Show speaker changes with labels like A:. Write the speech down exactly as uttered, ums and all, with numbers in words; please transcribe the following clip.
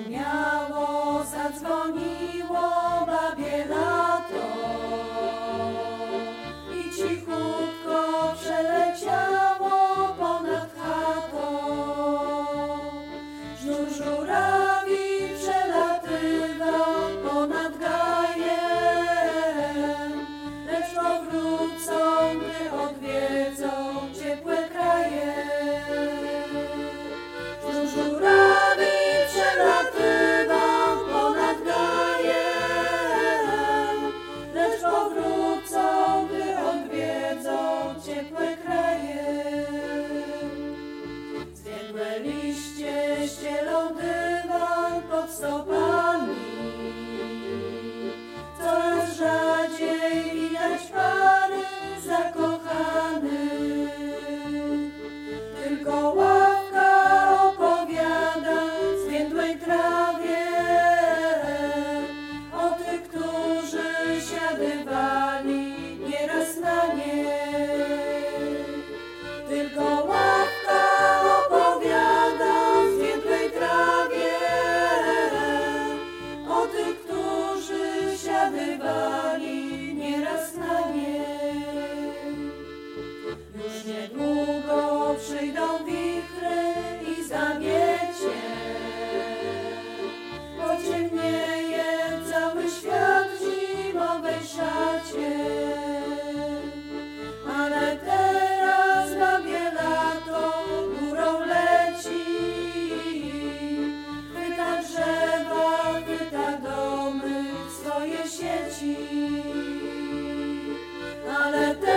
A: Zapomniało, zadzwoniło babie lato i cichutko przeleciało ponad chatą. Żur żurawi przelatywał ponad gajem, lecz powrócą, gdy odwiedzą ciepłe kraje. Żur żurawi przelatywał ponad gajem, lecz powrócą, gdy odwiedzą ciepłe kraje. Zwiędłe liście ścielą dywan pod stopami, coraz rzadziej widać pary zakochanych. Tylko ławka opowiada zwiędłej trawie o tych, którzy siadywali nieraz na niej. Tylko ławka opowiada zwiędłej trawie o tych, którzy siadywali nieraz na niej. Już niedługo przyjdą wichry i zawiecie, pociemnieje cały świat w zimowej szacie. Ale teraz babie lato górą leci, chwyta drzewa, chwyta domy w swoje sieci. Ale